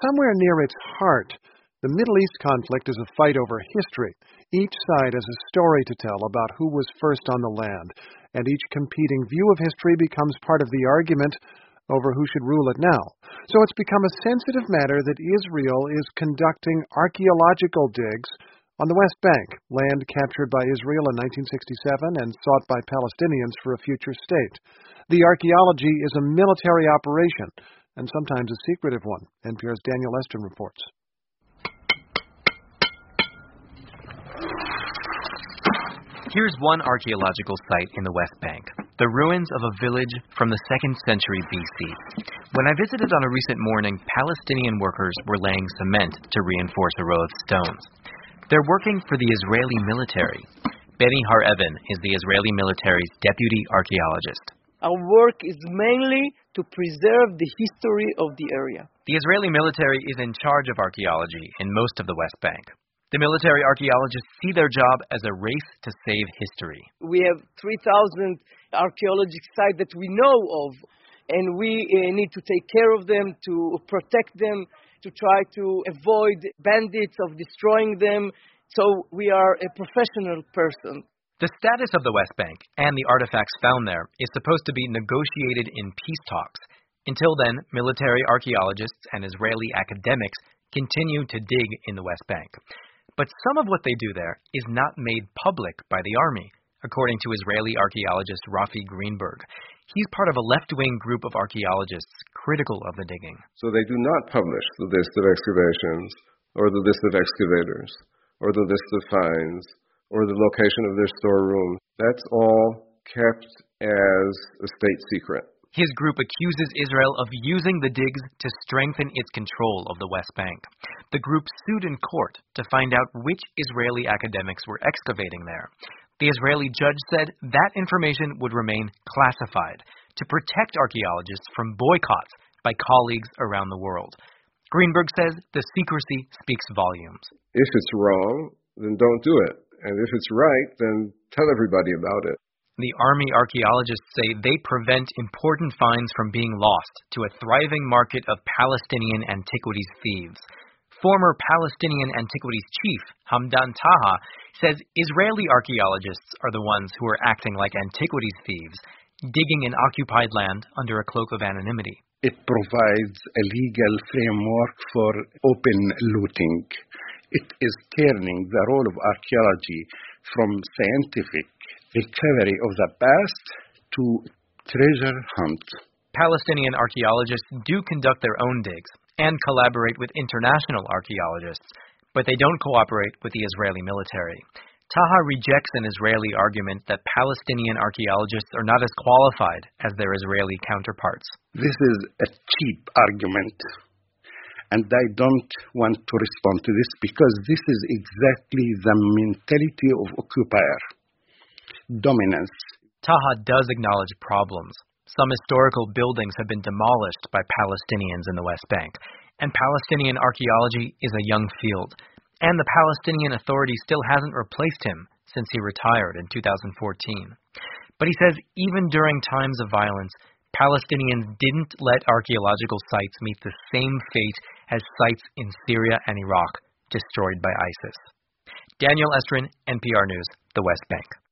somewhere near its heart, the Middle East conflict is a fight over history. Each side has a story to tell about who was first on the land, and each competing view of history becomes part of the argument over who should rule it now. So it's become a sensitive matter that Israel is conducting archaeological digs on the West Bank, land captured by Israel in 1967 and sought by Palestinians for a future state. The archaeology is a military operation, and sometimes a secretive one. NPR's Daniel Estrin reports. Here's one archaeological site in the West Bank, the ruins of a village from the 2nd century BC. When I visited on a recent morning, Palestinian workers were laying cement to reinforce a row of stones. They're working for the Israeli military. Benny Har-Even is the Israeli military's deputy archaeologist. Our work is mainly to preserve the history of the area. The Israeli military is in charge of archaeology in most of the West Bank. The military archaeologists see their job as a race to save history. We have 3,000 archaeological sites that we know of, and we need to take care of them, to protect them, to try to avoid bandits of destroying them. So we are a professional person. The status of the West Bank and the artifacts found there is supposed to be negotiated in peace talks. Until then, military archaeologists and Israeli academics continue to dig in the West Bank. But some of what they do there is not made public by the army, according to Israeli archaeologist Rafi Greenberg. He's part of a left-wing group of archaeologists critical of the digging. So they do not publish the list of excavations, or the list of excavators, or the list of finds, or the location of their storeroom. That's all kept as a state secret. His group accuses Israel of using the digs to strengthen its control of the West Bank. The group sued in court to find out which Israeli academics were excavating there. The Israeli judge said that information would remain classified to protect archaeologists from boycotts by colleagues around the world. Greenberg says the secrecy speaks volumes. If it's wrong, then don't do it. And if it's right, then tell everybody about it. The army archaeologists say they prevent important finds from being lost to a thriving market of Palestinian antiquities thieves. Former Palestinian antiquities chief Hamdan Taha says Israeli archaeologists are the ones who are acting like antiquities thieves, digging in occupied land under a cloak of anonymity. It provides a legal framework for open looting. It is turning the role of archaeology from scientific recovery of the past to treasure hunt. Palestinian archaeologists do conduct their own digs and collaborate with international archaeologists, but they don't cooperate with the Israeli military. Taha rejects an Israeli argument that Palestinian archaeologists are not as qualified as their Israeli counterparts. This is a cheap argument, and I don't want to respond to this because this is exactly the mentality of occupier. Dominance. Taha does acknowledge problems. Some historical buildings have been demolished by Palestinians in the West Bank, and Palestinian archaeology is a young field, and the Palestinian Authority still hasn't replaced him since he retired in 2014. But he says even during times of violence, Palestinians didn't let archaeological sites meet the same fate as sites in Syria and Iraq destroyed by ISIS. Daniel Estrin, NPR News, the West Bank.